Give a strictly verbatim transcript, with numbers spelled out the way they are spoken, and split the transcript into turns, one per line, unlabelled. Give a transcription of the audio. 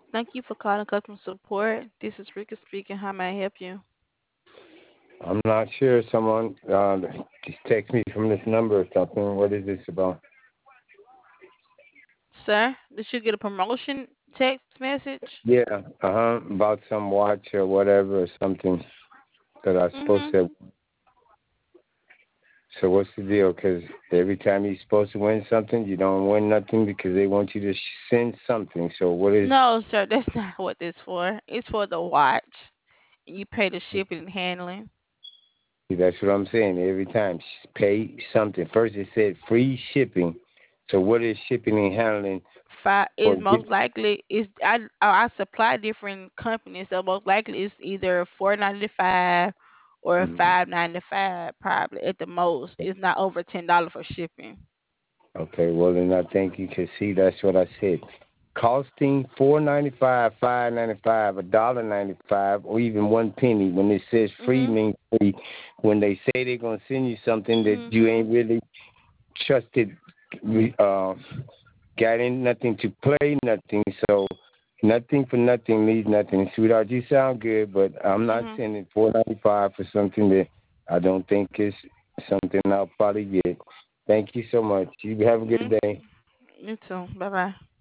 Thank you for calling customer support. This is Rika speaking. How may I help you?
I'm not sure. Someone uh, just text me from this number or something. What is this about?
Sir, did you get a promotion text message?
Yeah, uh huh. About some watch or whatever or something that I supposed
Mm-hmm.
to. So what's the deal? Because every time you're supposed to win something, you don't win nothing because they want you to sh- send something. So what is?
No, sir, that's not what this for. It's for the watch. You pay the shipping and handling.
That's what I'm saying. Every time, sh- pay something. First it said free shipping. So what is shipping and handling
Five
for?
is most likely is I I supply different companies, so most likely it's either four ninety five or
Mhm.
five ninety five probably at the most. It's not over ten dollars for shipping.
Okay, well then I think you can see that's what I said. Costing four ninety five, five ninety five, a dollar ninety five, or even one penny. When it says free
Mhm.
means free. When they say they're gonna send you something that you
Mhm.
ain't really trusted, uh, got in nothing to play, nothing. So nothing for nothing leaves nothing. Sweetheart, you sound good, but I'm not
Mhm.
sending four ninety five for something that I don't think is something I'll probably get. Thank you so much. You have a good
Mm.
day.
You too. Bye bye.